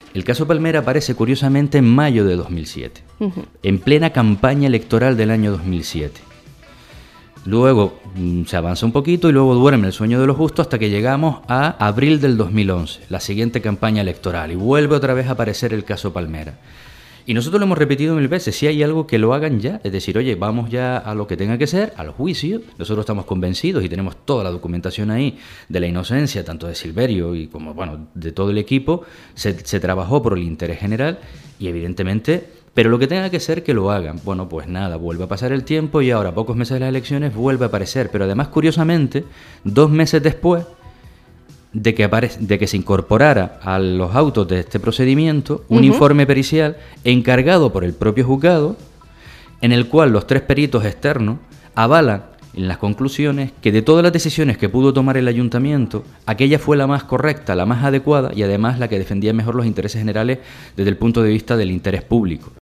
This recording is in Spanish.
El caso Palmera aparece curiosamente en mayo de 2007, en plena campaña electoral del año 2007. Luego se avanza un poquito y luego duerme el sueño de los justos hasta que llegamos a abril del 2011, la siguiente campaña electoral, y vuelve otra vez a aparecer el caso Palmera. Y nosotros lo hemos repetido 1000 veces, si hay algo que lo hagan ya, es decir, oye, vamos ya a lo que tenga que ser, al juicio. Nosotros estamos convencidos y tenemos toda la documentación ahí de la inocencia, tanto de Silverio y como, bueno, de todo el equipo. Se trabajó por el interés general y evidentemente, pero lo que tenga que ser que lo hagan. Bueno, pues nada, vuelve a pasar el tiempo y ahora, a pocos meses de las elecciones, vuelve a aparecer. Pero además, curiosamente, 2 meses después de que se incorporara a los autos de este procedimiento un informe pericial encargado por el propio juzgado, en el cual los 3 peritos externos avalan en las conclusiones que de todas las decisiones que pudo tomar el ayuntamiento, aquella fue la más correcta, la más adecuada y además la que defendía mejor los intereses generales desde el punto de vista del interés público.